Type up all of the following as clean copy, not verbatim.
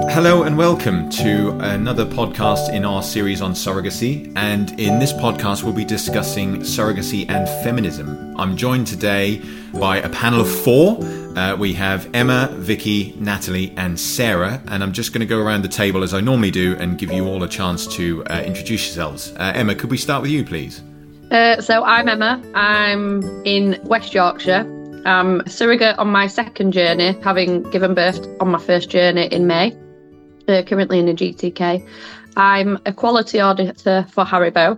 Hello and welcome to another podcast in our series on surrogacy, and in this podcast we'll be discussing surrogacy and feminism. I'm joined today by a panel of four. We have Emma, Vicky, Natalie and Sarah, and I'm just going to go around the table as I normally do and give you all a chance to introduce yourselves. Emma, could we start with you please? So I'm Emma. I'm in West Yorkshire. I'm a surrogate on my second journey, having given birth on my first journey in May. Currently in a GTK. I'm a quality auditor for Haribo,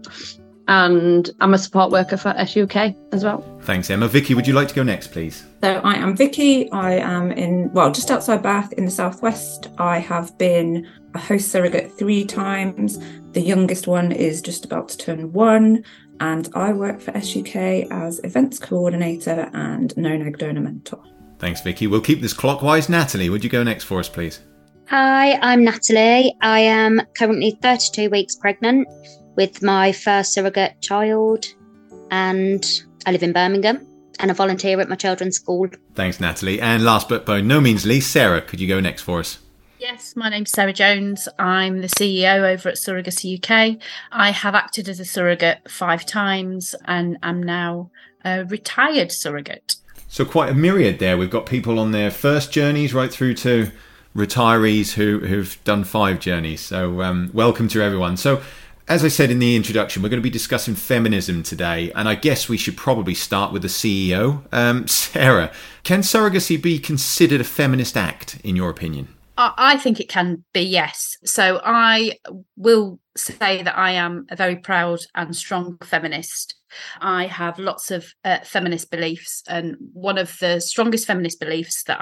and I'm a support worker for SUK as well. Thanks, Emma. Vicky, would you like to go next, please? So I am Vicky. I am just outside Bath in the southwest. I have been a host surrogate 3 times. The youngest one is just about to turn 1, and I work for SUK as events coordinator and known egg donor mentor. Thanks, Vicky. We'll keep this clockwise. Natalie, would you go next for us, please? Hi, I'm Natalie. I am currently 32 weeks pregnant with my first surrogate child, and I live in Birmingham and I volunteer at my children's school. Thanks, Natalie. And last but by no means least, Sarah, could you go next for us? Yes, my name's Sarah Jones. I'm the CEO over at Surrogacy UK. I have acted as a surrogate 5 times and am now a retired surrogate. So quite a myriad there. We've got people on their first journeys right through to retirees who've done 5 journeys. So welcome to everyone. So as I said in the introduction, we're going to be discussing feminism today, and I guess we should probably start with the CEO. Sarah, can surrogacy be considered a feminist act in your opinion? I think it can be, yes. So I will say that I am a very proud and strong feminist. I have lots of feminist beliefs, and one of the strongest feminist beliefs that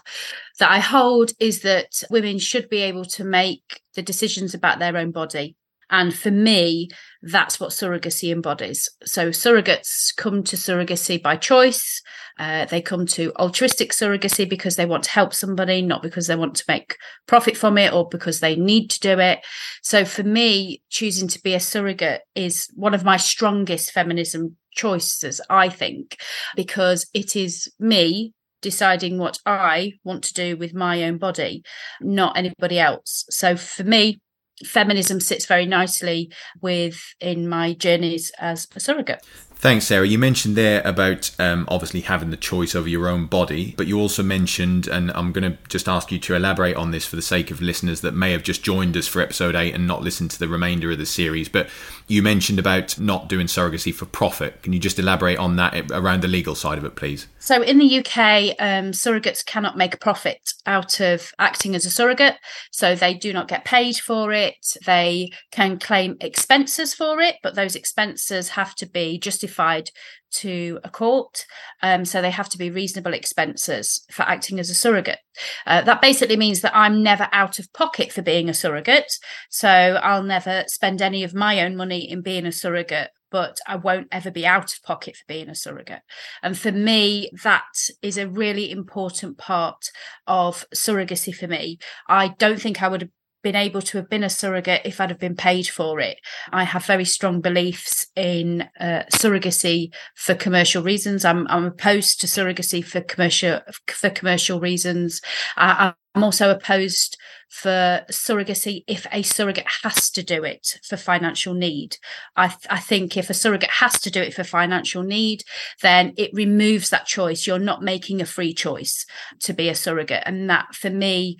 I hold is that women should be able to make the decisions about their own body. And for me, that's what surrogacy embodies. So surrogates come to surrogacy by choice. They come to altruistic surrogacy because they want to help somebody, not because they want to make profit from it or because they need to do it. So for me, choosing to be a surrogate is one of my strongest feminism choices, I think, because it is me deciding what I want to do with my own body, not anybody else. So for me, feminism sits very nicely within my journeys as a surrogate. Thanks, Sarah. You mentioned there about obviously having the choice over your own body, but you also mentioned, and I'm going to just ask you to elaborate on this for the sake of listeners that may have just joined us for episode 8 and not listened to the remainder of the series, but you mentioned about not doing surrogacy for profit. Can you just elaborate on that around the legal side of it, please? So in the UK, surrogates cannot make a profit out of acting as a surrogate. So they do not get paid for it. They can claim expenses for it, but those expenses have to be justified to a court. So they have to be reasonable expenses for acting as a surrogate. That basically means that I'm never out of pocket for being a surrogate. So I'll never spend any of my own money in being a surrogate, but I won't ever be out of pocket for being a surrogate. And for me, that is a really important part of surrogacy for me. I don't think I would have been able to have been a surrogate if I'd have been paid for it. I have very strong beliefs in surrogacy for commercial reasons. I'm opposed to surrogacy for commercial reasons. I'm also opposed for surrogacy if a surrogate has to do it for financial need. I think if a surrogate has to do it for financial need, then it removes that choice. You're not making a free choice to be a surrogate, and that for me,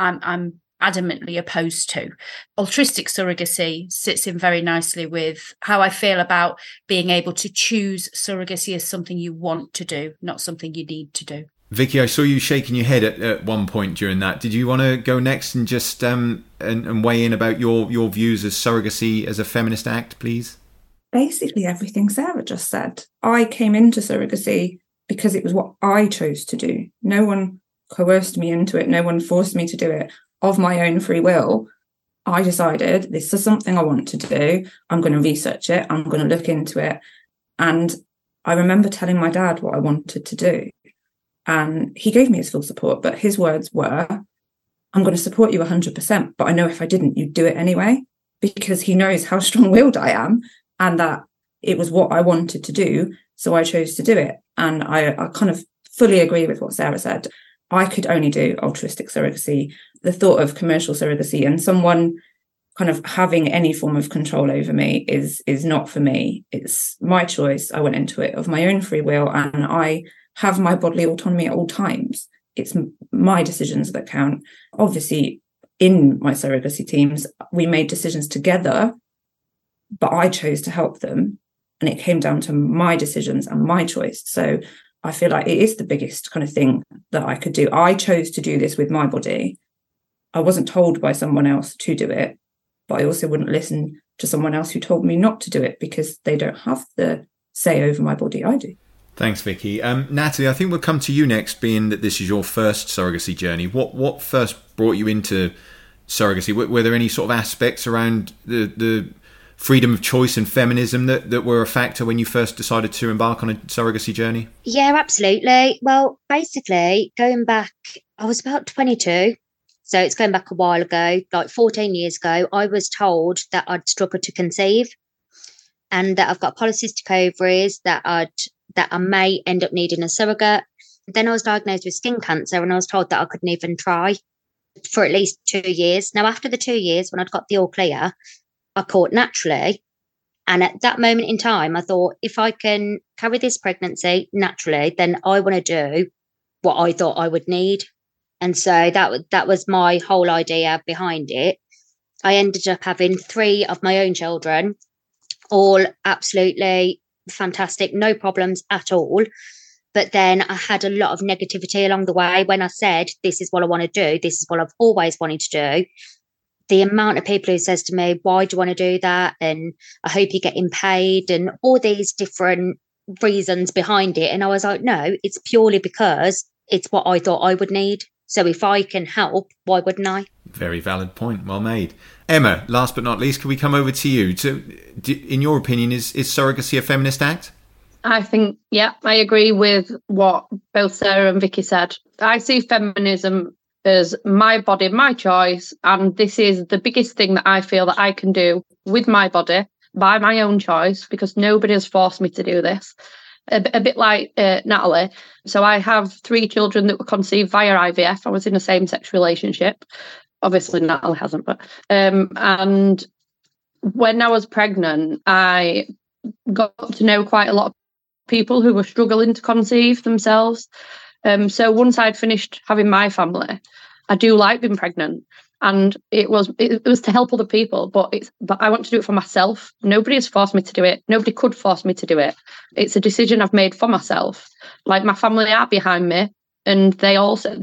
I'm adamantly opposed to. Altruistic surrogacy sits in very nicely with how I feel about being able to choose surrogacy as something you want to do, not something you need to do. Vicky, I saw you shaking your head at one point during that. Did you want to go next and just and weigh in about your views as surrogacy as a feminist act, please? Basically everything Sarah just said. I came into surrogacy because it was what I chose to do. No one coerced me into it. No one forced me to do it. Of my own free will, I decided this is something I want to do. I'm going to research it. I'm going to look into it. And I remember telling my dad what I wanted to do. And he gave me his full support. But his words were, I'm going to support you 100%. But I know if I didn't, you'd do it anyway. Because he knows how strong-willed I am and that it was what I wanted to do. So I chose to do it. And I kind of fully agree with what Sarah said. I could only do altruistic surrogacy. The thought of commercial surrogacy and someone kind of having any form of control over me is not for me. It's my choice. I went into it of my own free will, and I have my bodily autonomy at all times. It's my decisions that count. Obviously, in my surrogacy teams, we made decisions together, but I chose to help them, and it came down to my decisions and my choice. So I feel like it is the biggest kind of thing that I could do. I chose to do this with my body. I wasn't told by someone else to do it, but I also wouldn't listen to someone else who told me not to do it because they don't have the say over my body. I do. Thanks, Vicky. Natalie, I think we'll come to you next, being that this is your first surrogacy journey. What first brought you into surrogacy? Were there any sort of aspects around the freedom of choice and feminism that were a factor when you first decided to embark on a surrogacy journey? Yeah, absolutely. Well, basically, going back, I was about 22. So it's going back a while ago, like 14 years ago. I was told that I'd struggle to conceive and that I've got polycystic ovaries, that I may end up needing a surrogate. Then I was diagnosed with skin cancer and I was told that I couldn't even try for at least 2 years. Now, after the 2 years, when I'd got the all clear, I caught naturally. And at that moment in time, I thought, if I can carry this pregnancy naturally, then I want to do what I thought I would need. And so that was my whole idea behind it. I ended up having 3 of my own children, all absolutely fantastic, no problems at all. But then I had a lot of negativity along the way when I said, this is what I want to do. This is what I've always wanted to do. The amount of people who says to me, why do you want to do that? And I hope you're getting paid, and all these different reasons behind it. And I was like, no, it's purely because it's what I thought I would need. So if I can help, why wouldn't I? Very valid point. Well made. Emma, last but not least, can we come over to you? In your opinion, is surrogacy a feminist act? I think, yeah, I agree with what both Sarah and Vicky said. I see feminism as my body, my choice, and this is the biggest thing that I feel that I can do with my body by my own choice, because nobody has forced me to do this. A bit like Natalie. So I have 3 children that were conceived via IVF. I was in a same-sex relationship. Obviously, Natalie hasn't, but and when I was pregnant, I got to know quite a lot of people who were struggling to conceive themselves. So once I'd finished having my family, I do like being pregnant, and it was to help other people, but I want to do it for myself. Nobody has forced me to do it. Nobody could force me to do it. It's a decision I've made for myself. Like, my family are behind me, and they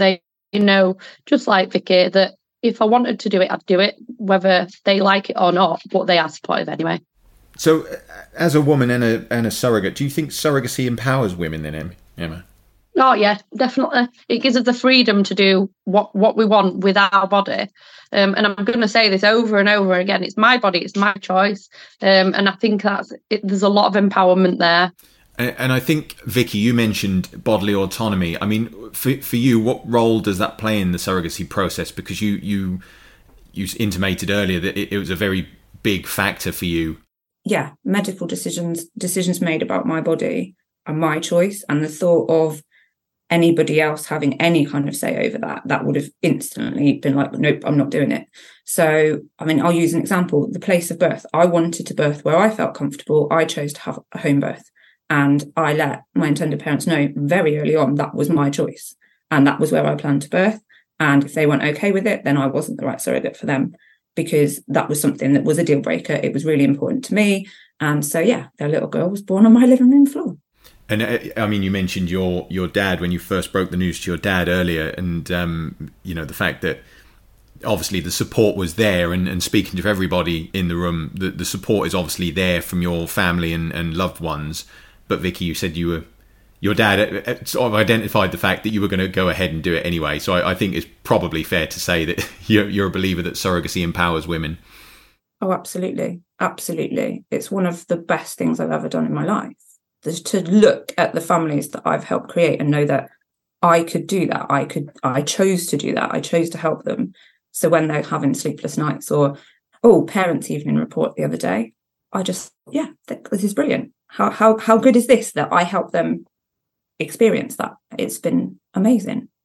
know, just like Vicky, that if I wanted to do it, I'd do it, whether they like it or not, but they are supportive anyway. So, as a woman and a surrogate, do you think surrogacy empowers women then, Emma? Oh, yeah, definitely. It gives us the freedom to do what we want with our body. And I'm going to say this over and over again. It's my body, it's my choice. And I think there's a lot of empowerment there. And I think, Vicky, you mentioned bodily autonomy. I mean, for you, what role does that play in the surrogacy process? Because you intimated earlier that it was a very big factor for you. Yeah, medical decisions made about my body are my choice, and the thought of anybody else having any kind of say over that would have instantly been like, nope, I'm not doing it. So, I mean, I'll use an example. The place of birth. I wanted to birth where I felt comfortable. I chose to have a home birth, and I let my intended parents know very early on that was my choice, and that was where I planned to birth. And if they weren't okay with it, then I wasn't the right surrogate for them, because that was something that was a deal breaker. It was really important to me. And so, yeah, their little girl was born on my living room floor. And I mean, you mentioned your dad when you first broke the news to your dad earlier, and the fact that obviously the support was there, and speaking to everybody in the room, the support is obviously there from your family and loved ones. But Vicky, you said your dad sort of identified the fact that you were going to go ahead and do it anyway. So I think it's probably fair to say that you're a believer that surrogacy empowers women. Oh, absolutely. Absolutely. It's one of the best things I've ever done in my life. To look at the families that I've helped create and know that I could do that. I chose to do that. I chose to help them. So when they're having sleepless nights, or, parents' evening report the other day, I just, this is brilliant. How good is this that I help them experience that? It's been amazing.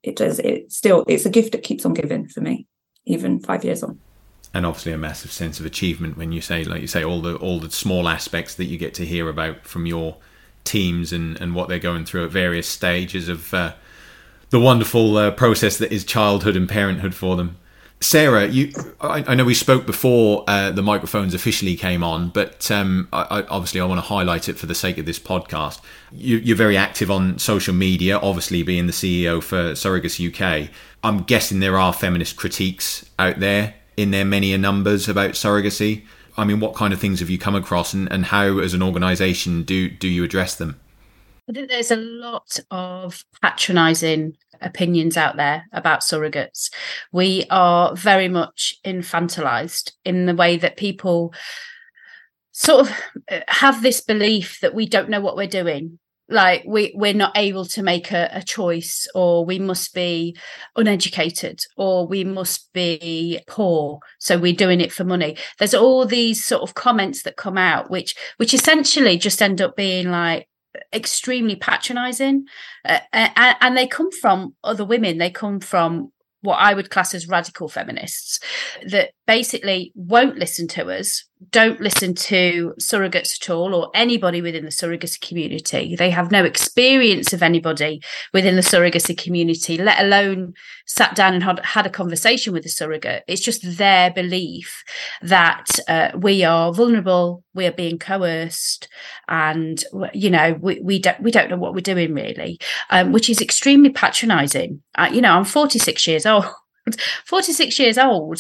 it does. It's a gift that keeps on giving for me, even 5 years on. And obviously a massive sense of achievement when you say, like you say, all the small aspects that you get to hear about from your teams and what they're going through at various stages of the wonderful process that is childhood and parenthood for them. Sarah, I know we spoke before the microphones officially came on, but obviously I want to highlight it for the sake of this podcast. You're very active on social media, obviously being the CEO for Surrogacy UK. I'm guessing there are feminist critiques out there in their many numbers about surrogacy. I mean, what kind of things have you come across, and how as an organisation do you address them? I think there's a lot of patronising opinions out there about surrogates. We are very much infantilised in the way that people sort of have this belief that we don't know what we're doing. Like we're not able to make a choice, or we must be uneducated, or we must be poor, so we're doing it for money. There's all these sort of comments that come out which essentially just end up being like extremely patronizing, and they come from other women. They come from what I would class as radical feminists that basically won't listen to us, don't listen to surrogates at all, or anybody within the surrogacy community. They have no experience of anybody within the surrogacy community, let alone sat down and had a conversation with a surrogate. It's just their belief that we are vulnerable, we are being coerced, and we don't know what we're doing really, which is extremely patronising. I'm 46 years old. 46 years old,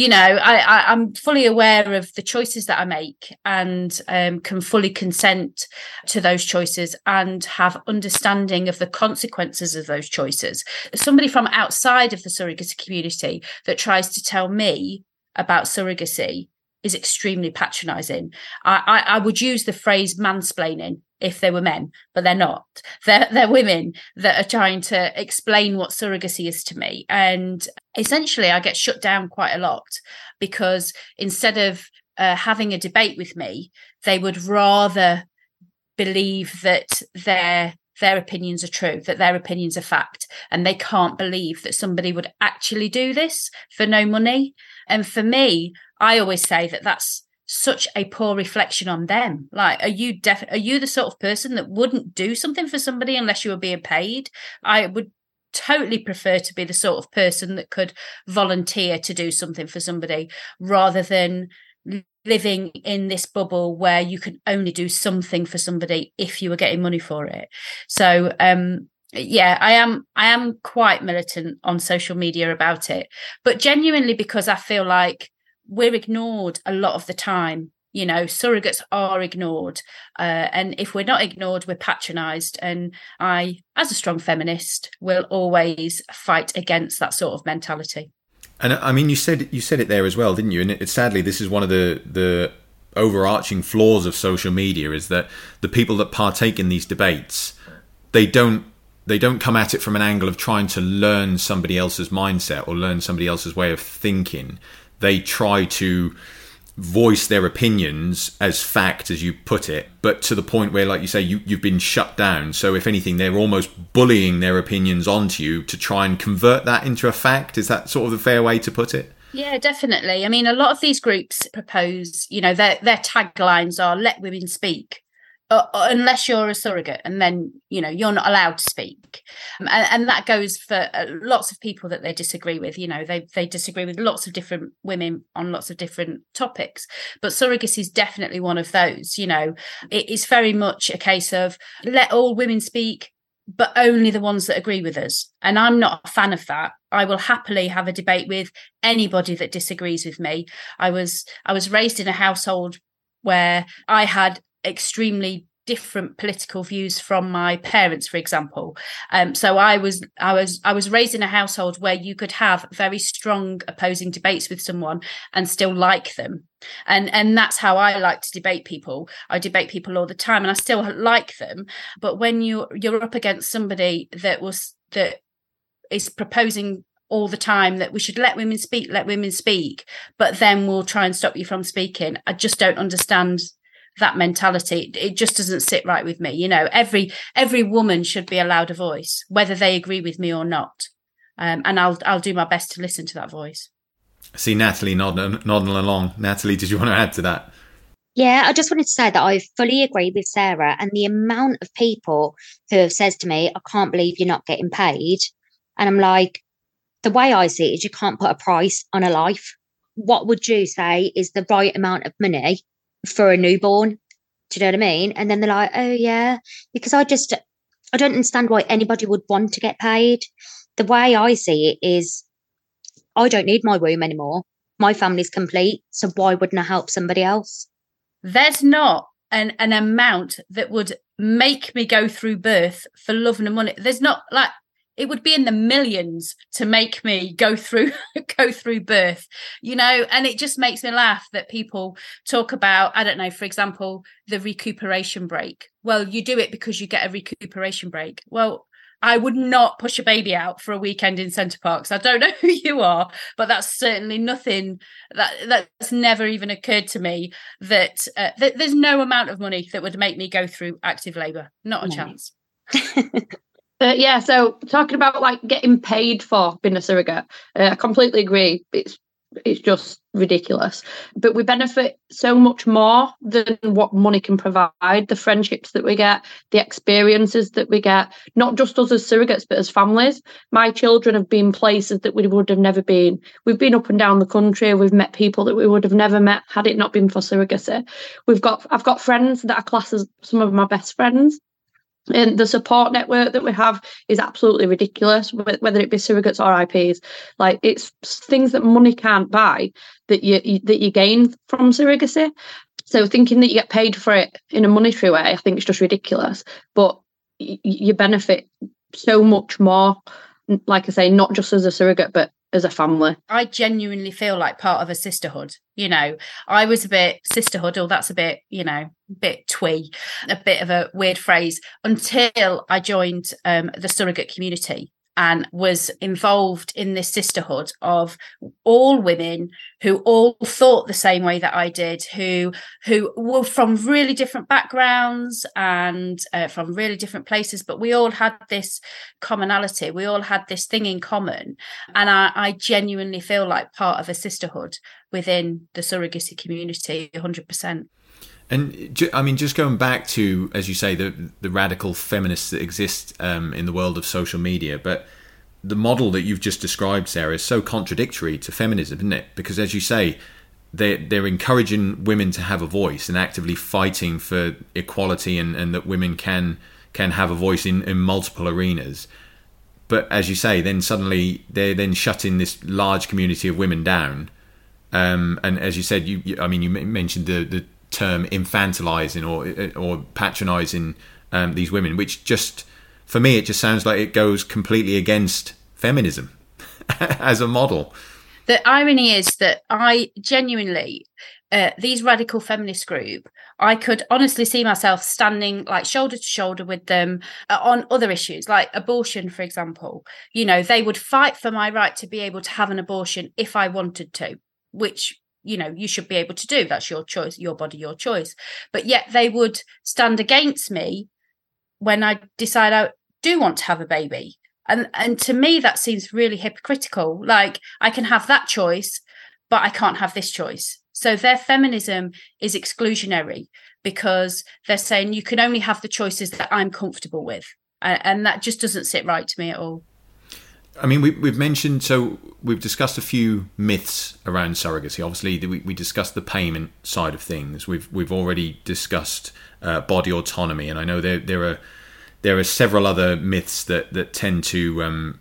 I'm fully aware of the choices that I make, and can fully consent to those choices and have understanding of the consequences of those choices. Somebody from outside of the surrogacy community that tries to tell me about surrogacy is extremely patronising. I would use the phrase mansplaining if they were men, but they're not. They're women that are trying to explain what surrogacy is to me. And essentially I get shut down quite a lot, because instead of having a debate with me, they would rather believe that their opinions are true, that their opinions are fact, and they can't believe that somebody would actually do this for no money. And for me, I always say that that's such a poor reflection on them. Like, are you the sort of person that wouldn't do something for somebody unless you were being paid? I would totally prefer to be the sort of person that could volunteer to do something for somebody, rather than living in this bubble where you can only do something for somebody if you were getting money for it. So I am quite militant on social media about it, but genuinely because I feel like we're ignored a lot of the time. Surrogates are ignored, and if we're not ignored, we're patronised. And I, as a strong feminist, will always fight against that sort of mentality. And I mean, you said it there as well, didn't you? And sadly, this is one of the overarching flaws of social media, is that the people that partake in these debates, they don't come at it from an angle of trying to learn somebody else's mindset or learn somebody else's way of thinking. They try to voice their opinions as fact, as you put it, but to the point where, like you say, you've been shut down. So if anything, they're almost bullying their opinions onto you to try and convert that into a fact. Is that sort of the fair way to put it? Yeah, definitely. I mean, a lot of these groups propose, their taglines are "Let women speak," unless you're a surrogate, and then you're not allowed to speak, and that goes for lots of people that they disagree with. They disagree with lots of different women on lots of different topics, but surrogacy is definitely one of those. It is very much a case of let all women speak, but only the ones that agree with us. And I'm not a fan of that. I will happily have a debate with anybody that disagrees with me. I was raised in a household where I had extremely different political views from my parents, for example. So I was raised in a household where you could have very strong opposing debates with someone and still like them. And that's how I like to debate people. I debate people all the time and I still like them. But when you're up against somebody that is proposing all the time that we should let women speak, but then we'll try and stop you from speaking, I just don't understand that mentality. It just doesn't sit right with me. Every woman should be allowed a voice, whether they agree with me or not. And I'll do my best to listen to that voice. See Natalie nodding along. Natalie, did you want to add to that? Yeah, I just wanted to say that I fully agree with Sarah, and the amount of people who have said to me, I can't believe you're not getting paid. And I'm like, the way I see it is you can't put a price on a life. What would you say is the right amount of money for a newborn? Do you know what I mean? And then they're like, oh yeah, because I don't understand why anybody would want to get paid. The way I see it is I don't need my womb anymore. My family's complete. So why wouldn't I help somebody else? There's not an amount that would make me go through birth for love and money. There's not, like, it would be in the millions to make me go through birth, you know. And it just makes me laugh that people talk about, I don't know, for example, the recuperation break. Well, you do it because you get a recuperation break. Well, I would not push a baby out for a weekend in Center Parcs. I don't know who you are, but that's certainly nothing that's never even occurred to me that there's no amount of money that would make me go through active labour. Not a chance. Yeah, so talking about like getting paid for being a surrogate, I completely agree. It's just ridiculous. But we benefit so much more than what money can provide. The friendships that we get, the experiences that we get, not just us as surrogates, but as families. My children have been places that we would have never been. We've been up and down the country. We've met people that we would have never met had it not been for surrogacy. I've got friends that are classed as some of my best friends. And the support network that we have is absolutely ridiculous, whether it be surrogates or IPs. Like, it's things that money can't buy that you gain from surrogacy. So thinking that you get paid for it in a monetary way, I think it's just ridiculous. But you benefit so much more, like I say, not just as a surrogate, but as a family. I genuinely feel like part of a sisterhood. You know, I was a bit sisterhood, or that's a bit, you know, bit twee, a bit of a weird phrase, until I joined the surrogate community and was involved in this sisterhood of all women who all thought the same way that I did, who were from really different backgrounds and from really different places, but we all had this commonality. We all had this thing in common. And I genuinely feel like part of a sisterhood within the surrogacy community, 100%. And I mean, just going back to, as you say, the radical feminists that exist in the world of social media, but the model that you've just described, Sarah, is so contradictory to feminism, isn't it? Because, as you say, they're encouraging women to have a voice and actively fighting for equality and that women can have a voice in multiple arenas. But as you say, then suddenly they're then shutting this large community of women down. And as you said, you mentioned the term infantilizing or patronizing these women, which just, for me, it just sounds like it goes completely against feminism as a model. The irony is that I genuinely, these radical feminist group, I could honestly see myself standing like shoulder to shoulder with them on other issues, like abortion, for example. You know, they would fight for my right to be able to have an abortion if I wanted to, which, you know, you should be able to do. That's your choice, your body, your choice. But yet they would stand against me when I decide I do want to have a baby. And to me, that seems really hypocritical. Like, I can have that choice, but I can't have this choice. So their feminism is exclusionary because they're saying you can only have the choices that I'm comfortable with. And that just doesn't sit right to me at all. I mean, we've mentioned, so we've discussed a few myths around surrogacy. Obviously, we discussed the payment side of things. We've already discussed body autonomy, and I know there are several other myths that tend to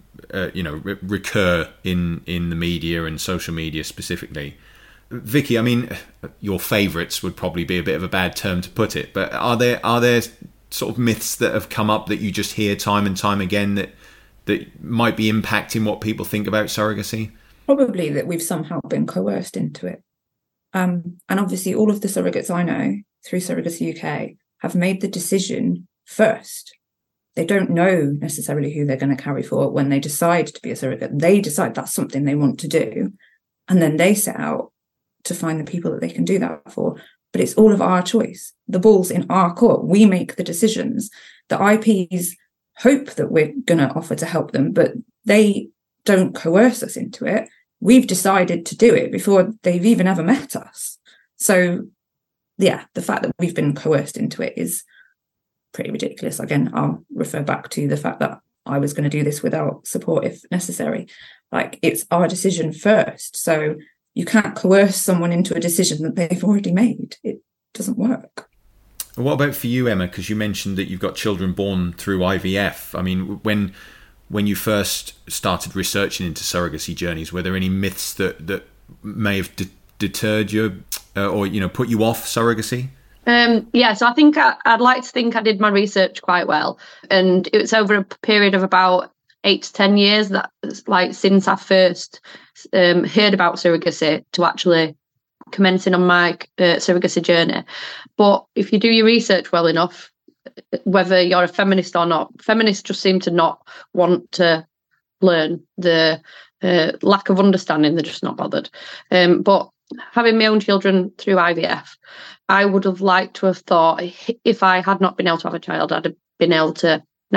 recur in the media and social media specifically. Vicky, I mean, your favourites would probably be a bit of a bad term to put it, but are there sort of myths that have come up that you just hear time and time again that might be impacting what people think about surrogacy? Probably that we've somehow been coerced into it. And obviously all of the surrogates I know through Surrogacy UK have made the decision first. They don't know necessarily who they're going to carry for when they decide to be a surrogate. They decide that's something they want to do. And then they set out to find the people that they can do that for. But it's all of our choice. The ball's in our court. We make the decisions. The IPs hope that we're going to offer to help them, but they don't coerce us into it. We've decided to do it before they've even ever met us. So, yeah, the fact that we've been coerced into it is pretty ridiculous. Again, I'll refer back to the fact that I was going to do this without support if necessary. Like, it's our decision first. So you can't coerce someone into a decision that they've already made. It doesn't work. What about for you, Emma? Because you mentioned that you've got children born through IVF. I mean, when you first started researching into surrogacy journeys, were there any myths that may have deterred you or, put you off surrogacy? So I think I'd like to think I did my research quite well, and it was over a period of about 8 to 10 years that, like, since I first heard about surrogacy to actually commencing on my surrogacy journey. But if you do your research well enough, whether you're a feminist or not, feminists just seem to not want to learn. The lack of understanding, they're just not bothered. But having my own children through IVF, I would have liked to have thought, if I had not been able to have a child, I'd have been able to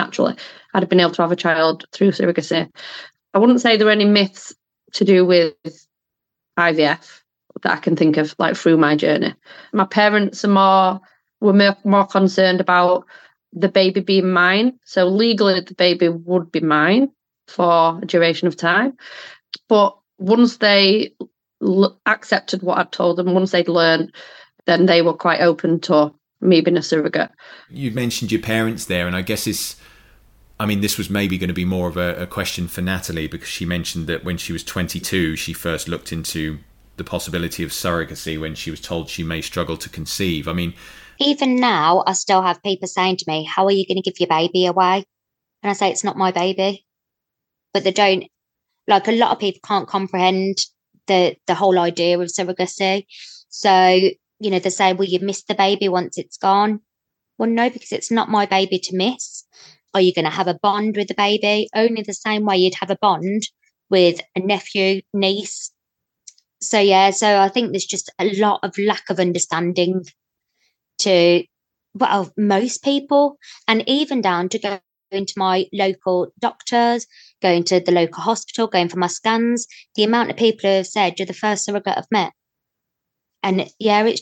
have a child through surrogacy. I wouldn't say there were any myths to do with IVF that I can think of, like, through my journey. My parents were more concerned about the baby being mine. So legally, the baby would be mine for a duration of time. But once they accepted what I'd told them, once they'd learned, then they were quite open to me being a surrogate. You mentioned your parents there, and I guess this was maybe going to be more of a question for Natalie, because she mentioned that when she was 22, she first looked into the possibility of surrogacy when she was told she may struggle to conceive. I mean, even now, I still have people saying to me, how are you going to give your baby away? And I say, it's not my baby. But they don't, like, a lot of people can't comprehend the whole idea of surrogacy. So, they say, well, you've missed the baby once it's gone. Well, no, because it's not my baby to miss. Are you going to have a bond with the baby? Only the same way you'd have a bond with a nephew, niece. So I think there's just a lot of lack of understanding to, well, most people, and even down to going to my local doctors, going to the local hospital, going for my scans. The amount of people who have said, you're the first surrogate I've met. And it's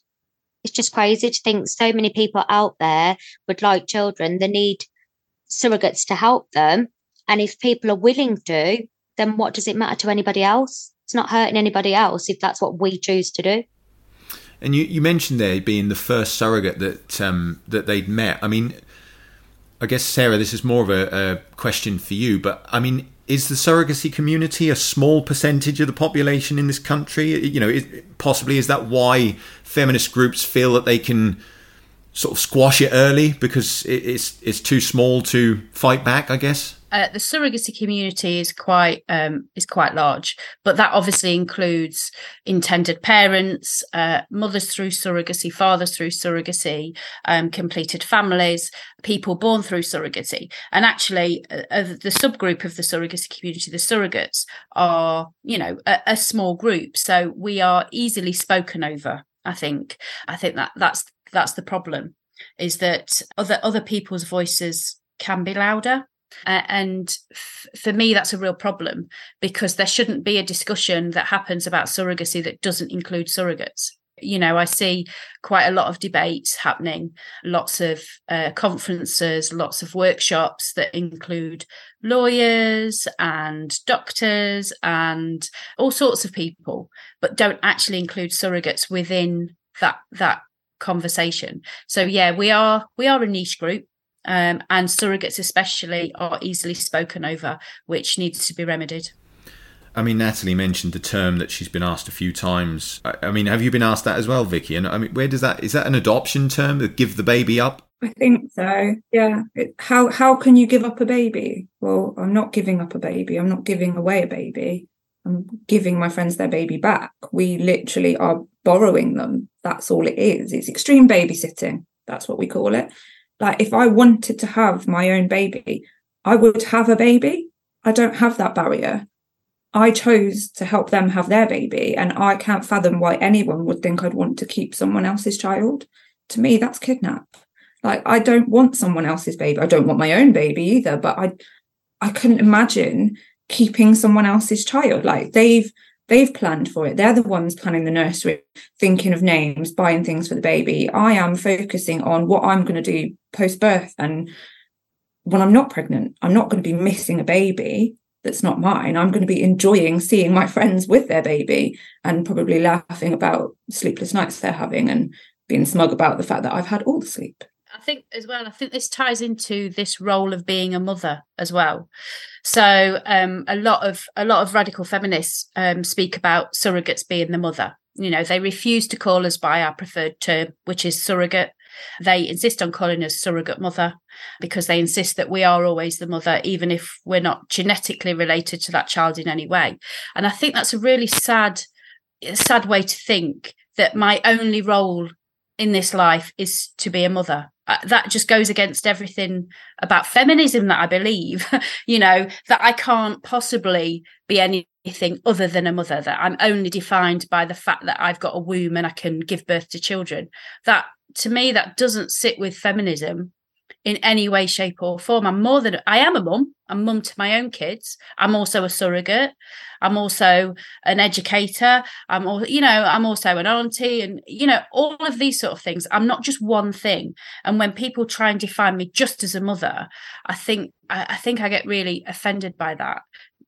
just crazy to think so many people out there would like children. They need surrogates to help them. And if people are willing to, then what does it matter to anybody else? It's not hurting anybody else if that's what we choose to do. And you mentioned there being the first surrogate that they'd met. I mean, I guess, Sarah, this is more of a question for you, but I mean, is the surrogacy community a small percentage of the population in this country? Is that why feminist groups feel that they can sort of squash it early because it's too small to fight back, I guess? The surrogacy community is quite large, but that obviously includes intended parents, mothers through surrogacy, fathers through surrogacy, completed families, people born through surrogacy. And actually, the subgroup of the surrogacy community, the surrogates, are a small group, so we are easily spoken over. I think that's the problem, is that other people's voices can be louder. And for me, that's a real problem, because there shouldn't be a discussion that happens about surrogacy that doesn't include surrogates. I see quite a lot of debates happening, lots of conferences, lots of workshops that include lawyers and doctors and all sorts of people, but don't actually include surrogates within that conversation. So we are a niche group. And surrogates especially are easily spoken over, which needs to be remedied. I mean, Natalie mentioned the term that she's been asked a few times. I mean, have you been asked that as well, Vicky? And I mean, is that an adoption term, that give the baby up? I think so, yeah. How can you give up a baby? Well, I'm not giving up a baby. I'm not giving away a baby. I'm giving my friends their baby back. We literally are borrowing them. That's all it is. It's extreme babysitting. That's what we call it. Like, if I wanted to have my own baby, I would have a baby. I don't have that barrier. I chose to help them have their baby, and I can't fathom why anyone would think I'd want to keep someone else's child. To me, that's kidnap. Like, I don't want someone else's baby. I don't want my own baby either, but I couldn't imagine keeping someone else's child. Like they've planned for it. They're the ones planning the nursery, thinking of names, buying things for the baby. I am focusing on what I'm going to do post-birth. And when I'm not pregnant, I'm not going to be missing a baby that's not mine. I'm going to be enjoying seeing my friends with their baby and probably laughing about sleepless nights they're having and being smug about the fact that I've had all the sleep. I think this ties into this role of being a mother as well. So a lot of radical feminists speak about surrogates being the mother. You know, they refuse to call us by our preferred term, which is surrogate. They insist on calling us surrogate mother because they insist that we are always the mother, even if we're not genetically related to that child in any way. And I think that's a really sad way to think that my only role in this life is to be a mother. That just goes against everything about feminism that I believe, you know, that I can't possibly be anything other than a mother, that I'm only defined by the fact that I've got a womb and I can give birth to children. That, to me, that doesn't sit with feminism in any way, shape or form. I am a mum. I'm mum to my own kids. I'm also a surrogate. I'm also an educator. I'm also an auntie, and, you know, all of these sort of things. I'm not just one thing. And when people try and define me just as a mother, I think I get really offended by that.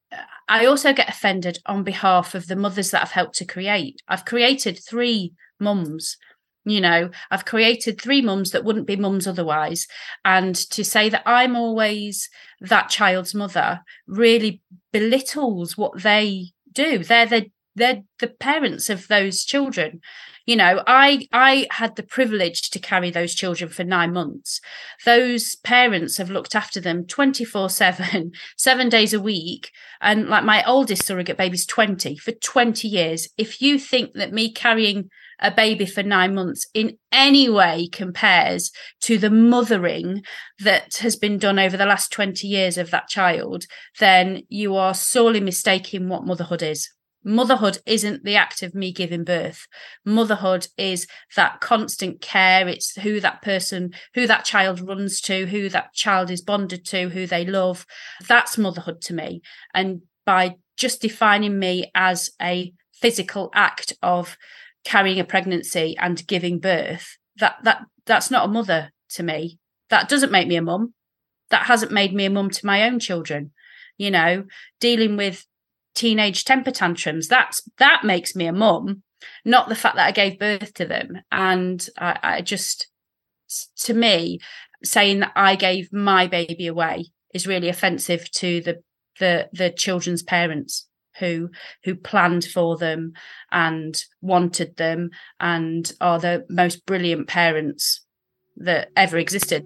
I also get offended on behalf of the mothers that I've helped to create. I've created 3 mums. You know, I've created 3 mums that wouldn't be mums otherwise. And to say that I'm always that child's mother really belittles what they do. They're the parents of those children. You know, I had the privilege to carry those children for 9 months. Those parents have looked after them 24/7, 7 days a week. And like my oldest surrogate baby's 20 for 20 years. If you think that me carrying a baby for 9 months in any way compares to the mothering that has been done over the last 20 years of that child, then you are sorely mistaking what motherhood is. Motherhood isn't the act of me giving birth. Motherhood is that constant care. It's who that child runs to, who that child is bonded to, who they love. That's motherhood to me. And by just defining me as a physical act of carrying a pregnancy and giving birth, that's not a mother to me. That doesn't make me a mum. That hasn't made me a mum to my own children. You know, dealing with teenage temper tantrums, that makes me a mum, not the fact that I gave birth to them. And I just, to me, saying that I gave my baby away is really offensive to the children's parents who planned for them and wanted them and are the most brilliant parents that ever existed.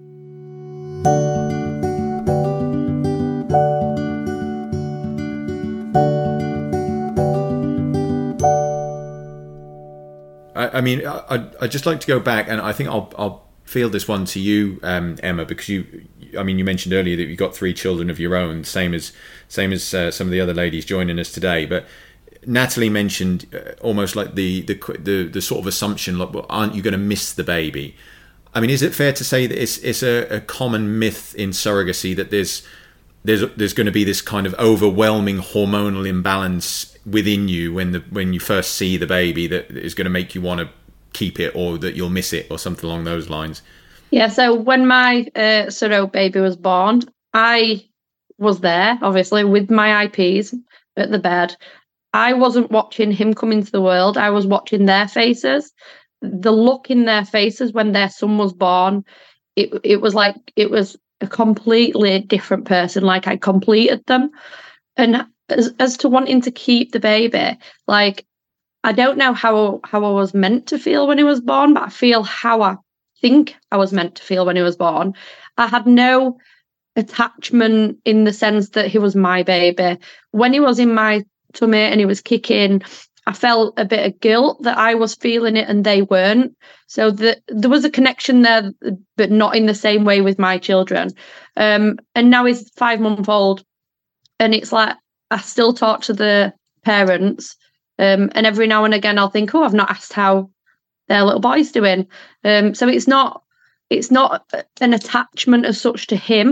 I mean, I'd just like to go back, and I think I'll field this one to you, Emma, because you mentioned earlier that you've got 3 children of your own, same as some of the other ladies joining us today. But Natalie mentioned almost like the sort of assumption, like, well, aren't you going to miss the baby? I mean, is it fair to say that it's a common myth in surrogacy that there's going to be this kind of overwhelming hormonal imbalance within you when you first see the baby that is going to make you want to keep it, or that you'll miss it, or something along those lines? Yeah, so when my surrogate baby was born, I was there, obviously, with my IPs at the bed. I wasn't watching him come into the world. I was watching their faces, the look in their faces when their son was born. It was like it was a completely different person, like I completed them. And as to wanting to keep the baby, like, I don't know how I was meant to feel when he was born, but I feel how I think I was meant to feel when he was born. I had no attachment in the sense that he was my baby. When he was in my tummy and he was kicking, I felt a bit of guilt that I was feeling it and they weren't. So there was a connection there, but not in the same way with my children. And now he's 5-month-old, and it's like I still talk to the parents, and every now and again I'll think, I've not asked how their little boy's doing. So it's not an attachment as such to him.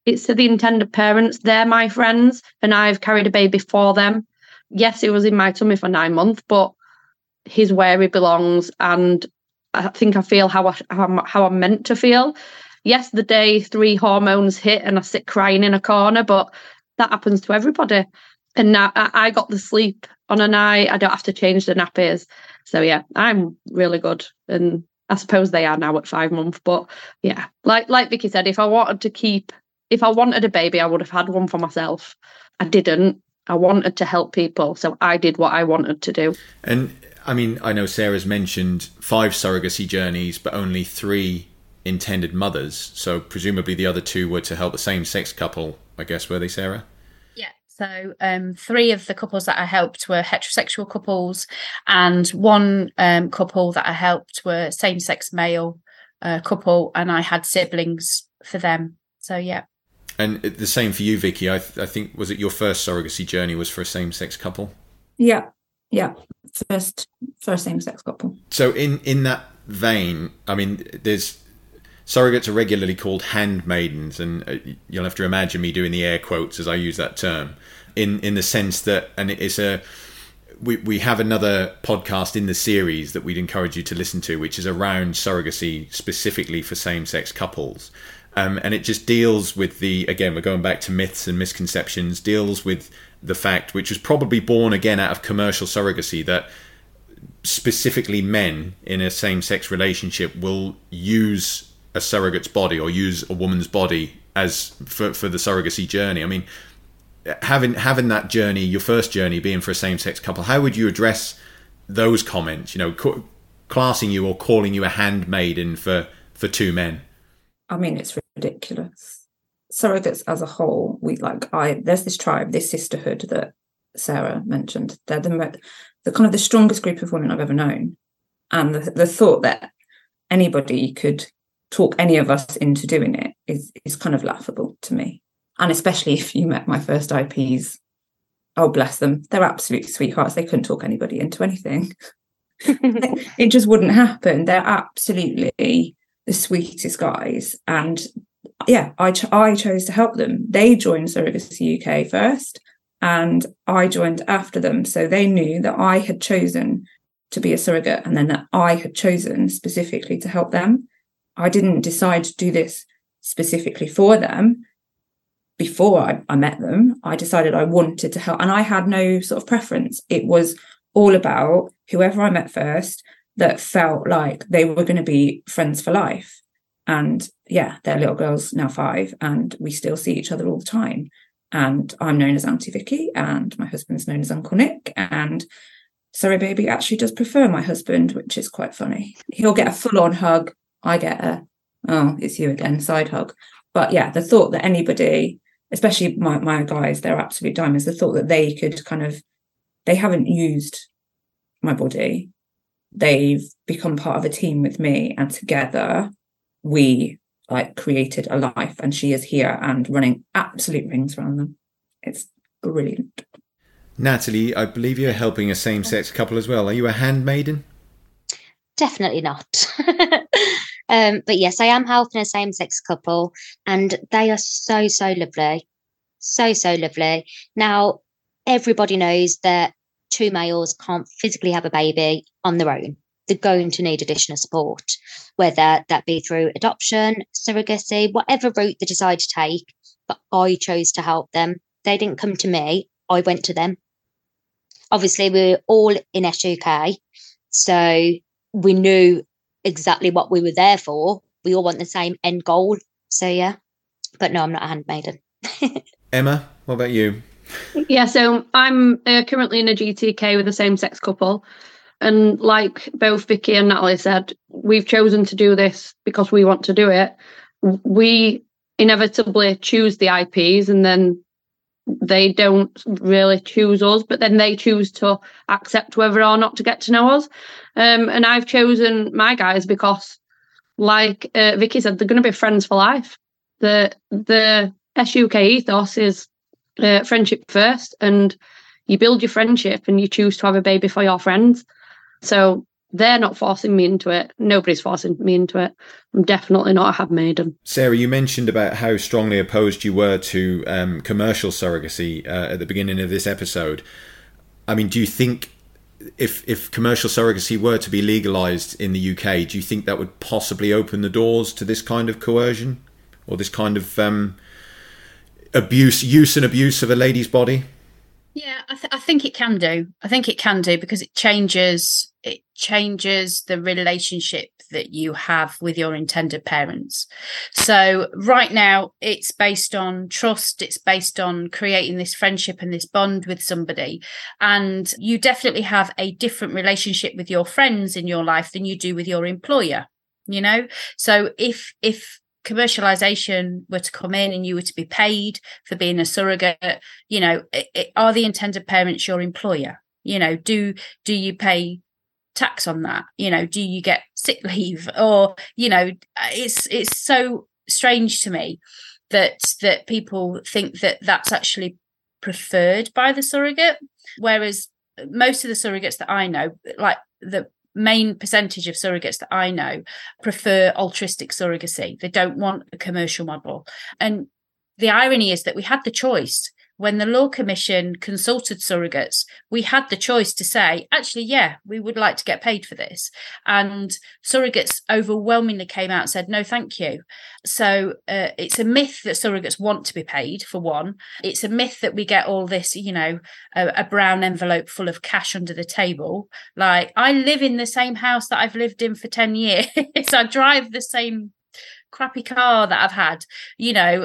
it's to the intended parents. They're my friends, and I've carried a baby for them. Yes, he was in my tummy for 9 months, but he's where he belongs, and I think I feel how I'm meant to feel. Yes, the day 3 hormones hit and I sit crying in a corner, but that happens to everybody. And now I got the sleep on a night. I don't have to change the nappies. So yeah, I'm really good. And I suppose they are now at 5 months. But yeah, like Vicky said, if I wanted a baby, I would have had one for myself. I didn't. I wanted to help people, so I did what I wanted to do. And I mean, I know Sarah's mentioned 5 surrogacy journeys, but only 3 intended mothers. So presumably the other 2 were to help the same-sex couple, I guess, were they, Sarah? Yeah. So 3 of the couples that I helped were heterosexual couples, and 1 couple that I helped were same-sex male couple, and I had siblings for them. So yeah. And the same for you, Vicky. I think, was it your first surrogacy journey was for a same-sex couple? Yeah. First same-sex couple. So in that vein, I mean, there's surrogates are regularly called handmaidens, and you'll have to imagine me doing the air quotes as I use that term, in the sense that, and it's we have another podcast in the series that we'd encourage you to listen to, which is around surrogacy specifically for same-sex couples. And it just deals with again, we're going back to myths and misconceptions, deals with the fact, which was probably born again out of commercial surrogacy, that specifically men in a same-sex relationship will use a surrogate's body or use a woman's body as for the surrogacy journey. I mean, having that journey, your first journey being for a same-sex couple, how would you address those comments? You know, classing you or calling you a handmaiden for 2 men. I mean, it's ridiculous. Surrogates as a whole, there's this tribe, this sisterhood that Sarah mentioned. They're the kind of the strongest group of women I've ever known. And the thought that anybody could talk any of us into doing it is kind of laughable to me. And especially if you met my first IPs, oh, bless them. They're absolute sweethearts. They couldn't talk anybody into anything. It just wouldn't happen. They're absolutely the sweetest guys. And yeah, I chose to help them. They joined Surrogacy UK first, and I joined after them. So they knew that I had chosen to be a surrogate, and then that I had chosen specifically to help them. I didn't decide to do this specifically for them before I met them. I decided I wanted to help, and I had no sort of preference. It was all about whoever I met first that felt like they were going to be friends for life. And yeah, their little girl's now 5, and we still see each other all the time. And I'm known as Auntie Vicky, and my husband's known as Uncle Nick. And Sorry Baby actually does prefer my husband, which is quite funny. He'll get a full-on hug. I get oh, it's you again, side hug. But yeah, the thought that anybody, especially my guys, they're absolute diamonds, the thought that they could they haven't used my body. They've become part of a team with me, and together we created a life, and she is here and running absolute rings around them. It's brilliant. Natalie, I believe you're helping a same-sex couple as well. Are you a handmaiden? Definitely not. But yes, I am helping a same-sex couple, and they are so, so lovely. So, so lovely. Now, everybody knows that 2 males can't physically have a baby on their own. They're going to need additional support, whether that be through adoption, surrogacy, whatever route they decide to take. But I chose to help them. They didn't come to me. I went to them. Obviously, we're all in SUK, so we knew exactly what we were there for. We all want the same end goal. So yeah, but no, I'm not a handmaiden. Emma, what about you? Yeah, so I'm currently in a GTK with a same-sex couple. And like both Vicky and Natalie said, we've chosen to do this because we want to do it. We inevitably choose the IPs, and then they don't really choose us, but then they choose to accept whether or not to get to know us. And I've chosen my guys because, like Vicky said, they're going to be friends for life. The SUK ethos is friendship first, and you build your friendship and you choose to have a baby for your friends. So They're not forcing me into it. Nobody's forcing me into it. I'm definitely not a handmaiden. Sarah, you mentioned about how strongly opposed you were to commercial surrogacy at the beginning of this episode. I mean, do you think if commercial surrogacy were to be legalised in the UK, do you think that would possibly open the doors to this kind of coercion or this kind of use and abuse of a lady's body? Yeah, I think it can do. I think it can do because it changes the relationship that you have with your intended parents. So right now it's based on trust. It's based on creating this friendship and this bond with somebody. And you definitely have a different relationship with your friends in your life than you do with your employer, you know? So if commercialization were to come in and you were to be paid for being a surrogate, you know, are the intended parents your employer? You know, do you pay tax on that? You know, do you get sick leave? Or, you know, it's so strange to me that people think that that's actually preferred by the surrogate, whereas most of the surrogates that I know, like the main percentage of surrogates that I know, prefer altruistic surrogacy. They don't want a commercial model. And the irony is that we had the choice. When the Law Commission consulted surrogates, we had the choice to say, actually, yeah, we would like to get paid for this. And surrogates overwhelmingly came out and said, no, thank you. So it's a myth that surrogates want to be paid, for one. It's a myth that we get all this, you know, a brown envelope full of cash under the table. Like, I live in the same house that I've lived in for 10 years. I drive the same crappy car that I've had, you know,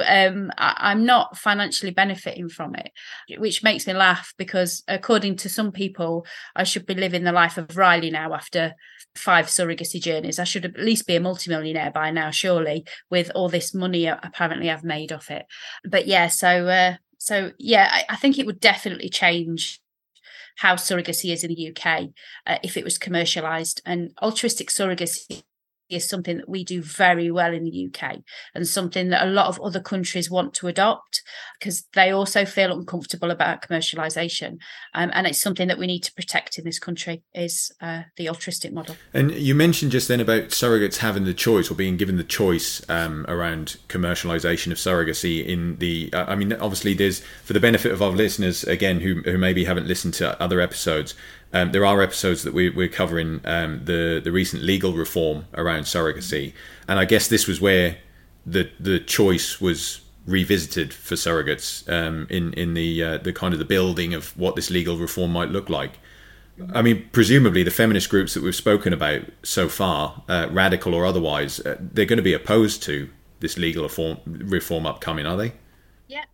I'm not financially benefiting from it, which makes me laugh because according to some people, I should be living the life of Riley now after 5 surrogacy journeys. I should at least be a multimillionaire by now, surely, with all this money apparently I've made off it. But yeah, so yeah, I think it would definitely change how surrogacy is in the UK if it was commercialised. And altruistic surrogacy is something that we do very well in the UK and something that a lot of other countries want to adopt because they also feel uncomfortable about commercialisation. And it's something that we need to protect in this country is the altruistic model. And you mentioned just then about surrogates having the choice or being given the choice around commercialisation of surrogacy in the... I mean, obviously there's, for the benefit of our listeners, again, who maybe haven't listened to other episodes, there are episodes that we're covering the recent legal reform around surrogacy, and I guess this was where the choice was revisited for surrogates in the kind of the building of what this legal reform might look like. I mean, presumably the feminist groups that we've spoken about so far, radical or otherwise, they're going to be opposed to this legal reform upcoming, are they? Yeah,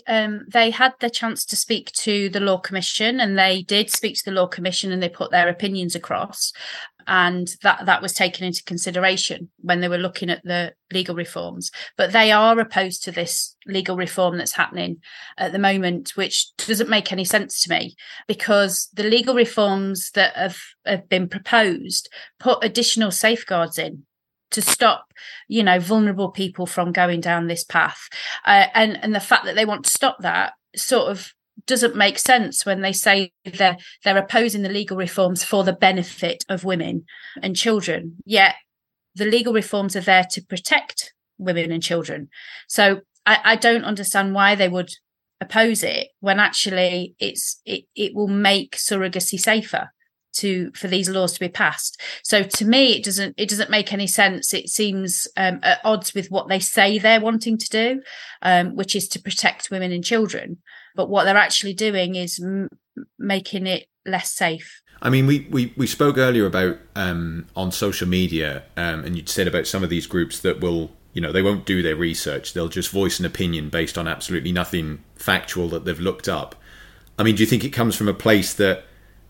they had the chance to speak to the Law Commission, and they did speak to the Law Commission, and they put their opinions across, and that was taken into consideration when they were looking at the legal reforms. But they are opposed to this legal reform that's happening at the moment, which doesn't make any sense to me, because the legal reforms that have been proposed put additional safeguards in to stop, you know, vulnerable people from going down this path. And the fact that they want to stop that sort of doesn't make sense when they say they're opposing the legal reforms for the benefit of women and children. Yet the legal reforms are there to protect women and children. So I don't understand why they would oppose it when actually it will make surrogacy safer for these laws to be passed. So to me, it doesn't make any sense. It seems at odds with what they say they're wanting to do, which is to protect women and children. But what they're actually doing is making it less safe. I mean, we spoke earlier about on social media, and you'd said about some of these groups that will, you know, they won't do their research. They'll just voice an opinion based on absolutely nothing factual that they've looked up. I mean, do you think it comes from a place that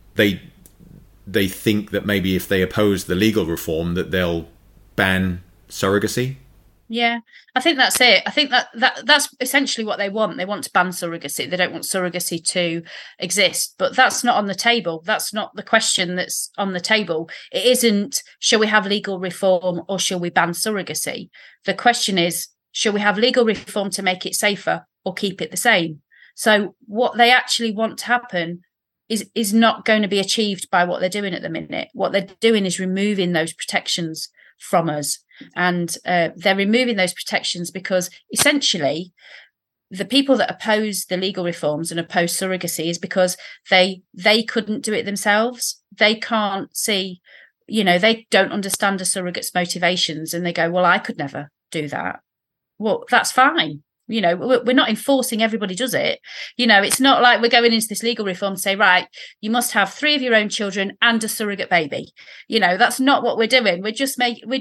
they think that maybe if they oppose the legal reform that they'll ban surrogacy? Yeah, I think that's it. I think that's essentially what they want. They want to ban surrogacy. They don't want surrogacy to exist. But that's not on the table. That's not the question that's on the table. It isn't, shall we have legal reform or shall we ban surrogacy? The question is, shall we have legal reform to make it safer or keep it the same? So what they actually want to happen is not going to be achieved by what they're doing at the minute. What they're doing is removing those protections from us, and they're removing those protections because essentially the people that oppose the legal reforms and oppose surrogacy is because they couldn't do it themselves. They can't see, they don't understand a surrogate's motivations, and they go, well, I could never do that. Well, that's fine. We're not enforcing everybody does it. It's not like we're going into this legal reform to say, right, you must have 3 of your own children and a surrogate baby. That's not what we're doing. We just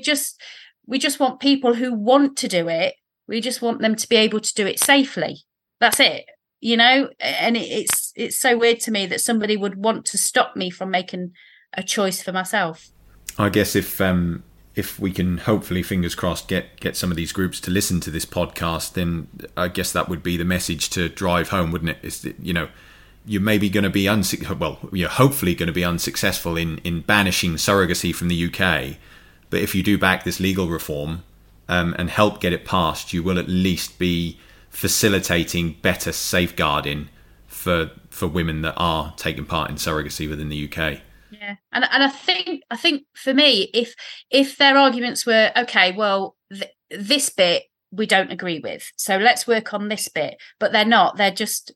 want people who want to do it. We just want them to be able to do it safely. That's it. And it's so weird to me that somebody would want to stop me from making a choice for myself. I guess if we can hopefully, fingers crossed, get some of these groups to listen to this podcast, then I guess that would be the message to drive home, wouldn't it? Is that, you're maybe going to be you're hopefully going to be unsuccessful in banishing surrogacy from the UK, but if you do back this legal reform and help get it passed, you will at least be facilitating better safeguarding for women that are taking part in surrogacy within the UK. Yeah, and I think for me, if their arguments were okay, well, this bit we don't agree with, so let's work on this bit, but they're not. They're just,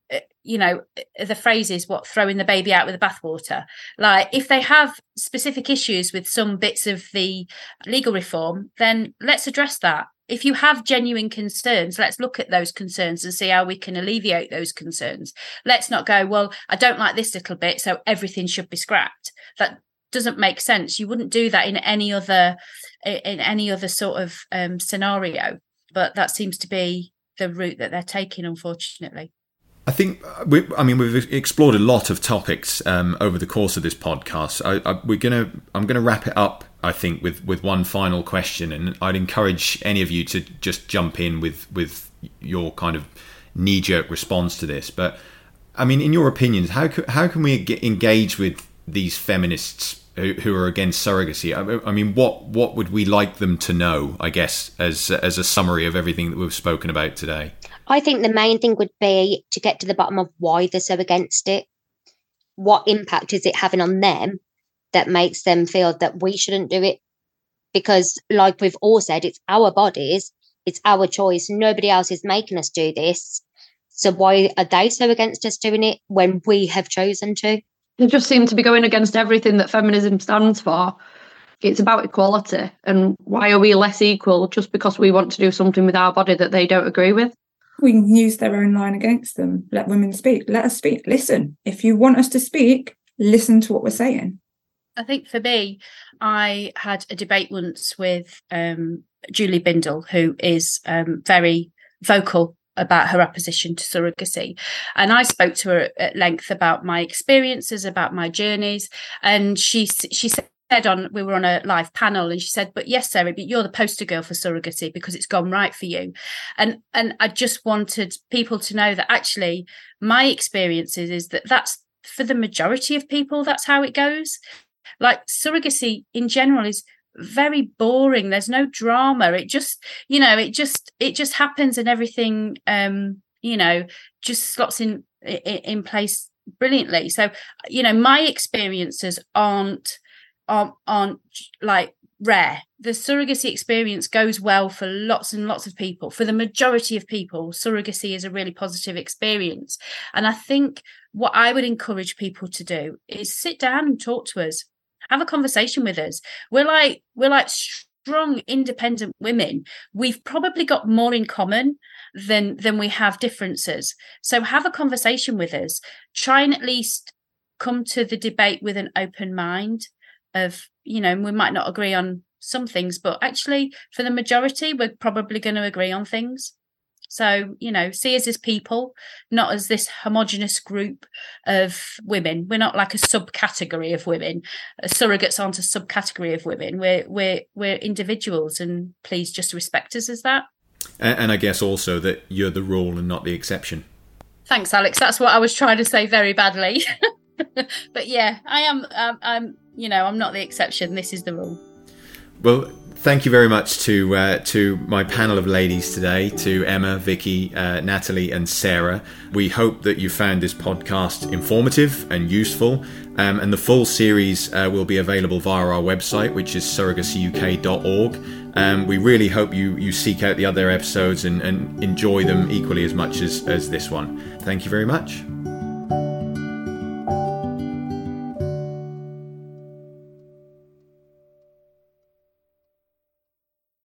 the phrase is what, throwing the baby out with the bathwater. Like, if they have specific issues with some bits of the legal reform, then let's address that. If you have genuine concerns, let's look at those concerns and see how we can alleviate those concerns. Let's not go, well, I don't like this little bit, so everything should be scrapped. That doesn't make sense. You wouldn't do that in any other sort of scenario. But that seems to be the route that they're taking, unfortunately. I think we've explored a lot of topics over the course of this podcast. I'm gonna wrap it up, I think, with one final question, and I'd encourage any of you to just jump in with your kind of knee-jerk response to this. But I mean, in your opinions, how can we engage with these feminists who are against surrogacy? I mean, what would we like them to know, I guess, as a summary of everything that we've spoken about today? I think the main thing would be to get to the bottom of why they're so against it. What impact is it having on them that makes them feel that we shouldn't do it? Because, like we've all said, it's our bodies, it's our choice. Nobody else is making us do this. So why are they so against us doing it when we have chosen to? They just seem to be going against everything that feminism stands for. It's about equality. And why are we less equal just because we want to do something with our body that they don't agree with? We can use their own line against them. Let women speak. Let us speak. Listen. If you want us to speak, listen to what we're saying. I think for me, I had a debate once with Julie Bindel, who is very vocal about her opposition to surrogacy. And I spoke to her at length about my experiences, about my journeys. And she said, we were on a live panel, and she said, but yes, Sarah, but you're the poster girl for surrogacy because it's gone right for you. And I just wanted people to know that actually my experiences is that that's for the majority of people, that's how it goes. Like, surrogacy in general is very boring. There's no drama. It just, it just happens, and everything, just slots in place brilliantly. So, my experiences aren't like rare. The surrogacy experience goes well for lots and lots of people. For the majority of people, surrogacy is a really positive experience. And I think what I would encourage people to do is sit down and talk to us, have a conversation with us. We're like strong, independent women. We've probably got more in common than we have differences. So have a conversation with us. Try and at least come to the debate with an open mind. Of, we might not agree on some things, but actually for the majority, we're probably going to agree on things. So, see us as people, not as this homogenous group of women. We're not like a subcategory of women. Surrogates aren't a subcategory of women. We're individuals, and please just respect us as that. And I guess also that you're the rule and not the exception. Thanks, Alex. That's what I was trying to say very badly. But yeah, I am. I'm not the exception. This is the rule. Well, thank you very much to my panel of ladies today, to Emma, Vicky, Natalie and Sarah. We hope that you found this podcast informative and useful, and the full series will be available via our website, which is surrogacyuk.org. We really hope you seek out the other episodes and enjoy them equally as much as this one. Thank you very much.